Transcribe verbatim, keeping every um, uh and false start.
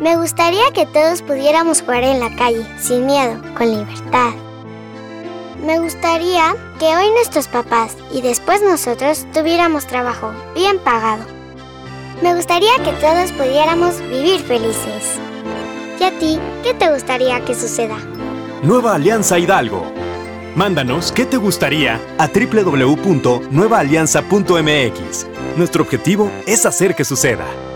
Me gustaría que todos pudiéramos jugar en la calle, sin miedo, con libertad. Me gustaría que hoy nuestros papás y después nosotros tuviéramos trabajo bien pagado. Me gustaría que todos pudiéramos vivir felices. ¿Y a ti, qué te gustaría que suceda? Nueva Alianza Hidalgo. Mándanos qué te gustaría a doble u doble u doble u punto nueva alianza punto m x. Nuestro objetivo es hacer que suceda.